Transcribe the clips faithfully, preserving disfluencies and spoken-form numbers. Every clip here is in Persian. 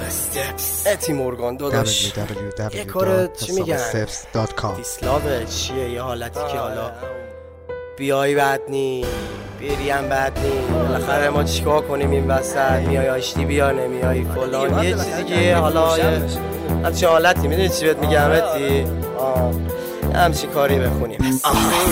اتی مورگان داداش یه کار چی میگن دیسلاو چیه یه حالتی که حالا بیای بد نی بریم بد نی بالاخره ما چیکار کنیم این وسط میای آشتی بیا نمیای فلان یه چیزی که حالا یه همچه حالتی میدونی چی بهت میگم اتی آه همچی کاری بخونیم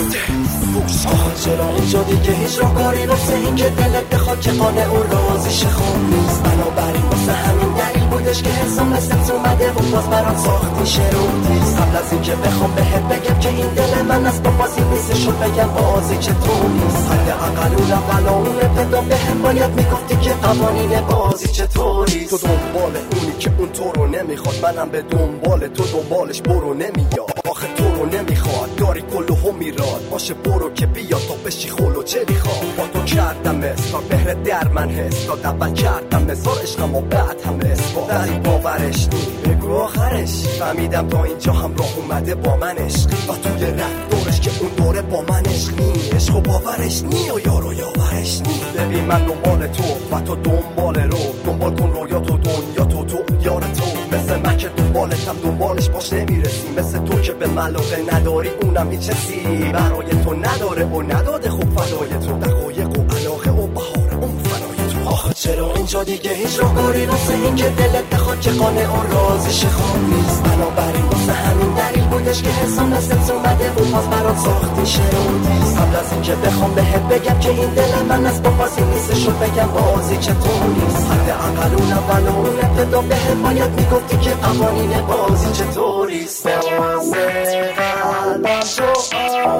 آها چرا اینجا دیگه هیچ راه کاری واسه این که دلت بخواد که قانع اون رازیش خوب نیست بنابراین واسه همین دلیل بودش که حسام مثل اومده و باز برات ساختی شروطیست قبل از این که بخوام بهت بگم که این دل من از با بازی نیستش و بگم بازی که تو نیست حد اقل اون اول اون ابتدا بهم باید میگفتی که قوانین بازی چطوریست تو دنبال اونی که اون تو رو نمیخواد منم به دنبال تو دنبالش برو نمیاد آخه تو رو نمیخواد داری کلو هم میراد باشه برو که بیا تا بشی خلو چه میخواد با تو کردم اسکار بهر در من حس داد اول کردم مزار عشقم و بعد هم اسکار داری باورش نی بگو آخرش فهمیدم تا اینجا هم راه اومده با من عشقی و توی رفتارش که اون دوره با من عشق نی عشق و باورش نی و یارو یاورش نی ببین من دنبال تو و تو دنبال رو دنبال کن رویا تو دنیا تو تو یار تو مثل من که دنبالتم دنبالش باش نمیرسی مثل تو که به ملاقه نداری اونم هیچ چیزی برای تو نداره و نداده خوب فدای تو دقایق و علاقه و بهار اون فنای تو آخه چرا اینجا دیگه هیچ راه کاری واسه این که دلت بخواد که قانع اون رازیش خوب نیست بنابراین واسه همین دلیل بودش که حسام مثل اومده و باز برات ساختی شروطیست قبل از این که بخوام بهت بگم که این دل من از با بازی نیستش و بگم بازی چطور نیست حد اقل اون اول اون ابتدا بهم باید میگفتی که قوانین بازی چطوریست بازه قلبم تو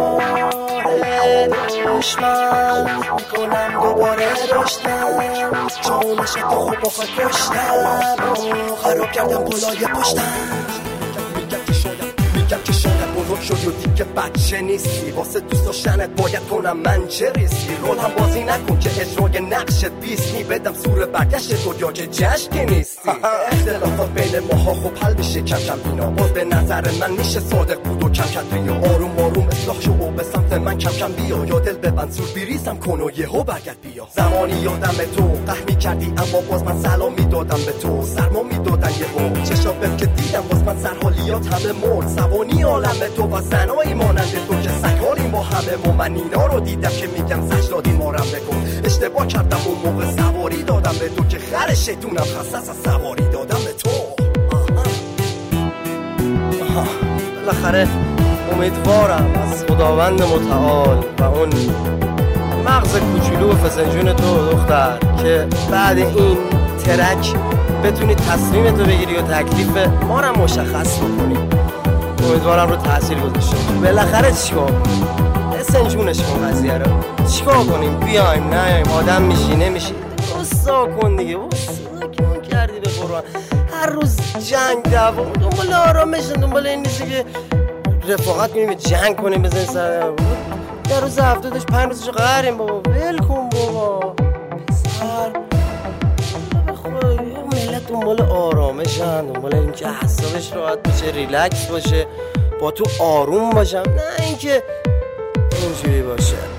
آره دشمن میکنم دوباره رشتم چونش تو خوب بخواد کشتم خراب کردم پلای پشتم میگم که شاید بزرگ شدی و دیگه بچه نیستی واسه دوست داشتنت باید کنم من چه ریسکی رول هم بازی نکن که اجرای نقشت بیست می بدم سور برگشت تو یا که جشن نیستی اختلافات بین ماها خوب حل بشه کم کم اینا باز به نظر من میشه صادق بود و کم کم بیا آروم آروم اصلاح شو و به سمت من کم کم بیا یا دل ببند سور بریزم کن و یهو برگرد بیا زمانی یادم تو قهر می‌کردی اما باز من سلام میدادم به تو سرما میدادن یهو چشام که دیدم باز من سرحالیات همه مرد سوانی عالم تو و زنایی مانند تو که سکاریم با همه و من اینا رو دیدم که میگم سجدادی مارم بکن اشتباه کردم اون موقع سواری دادم به تو که خر شیطونم خصص از سواری دادم به تو بالاخره امیدوارم از خداوند متعال و اون مغز کوچولو و فسنجون تو دختر که بعد این ترک بتونی تصمیم تو بگیری و تکلیف ما رو مشخص بکنی امیدوارم رو تاثیر گذاشته بالاخره چیکار فسنجونش کن قضیه رو چیکار کنیم بیایم نیایم آدم میشی نمیشی رسا کن دیگه رسا کن کردی به قرآن هر روز جنگ دعوا دنبال آرامش دنبال این نیستی که رفاقت کنیم جنگ کنیم بزنیم سر در روز هفته داشت پنج روزش قهریم بابا ول کن بابا پسر بخواه ملت دنبال آرامشن دنبال این که حسابش راحت باشه ریلکس باشه با تو آروم باشم نه اینکه اینجوری باشه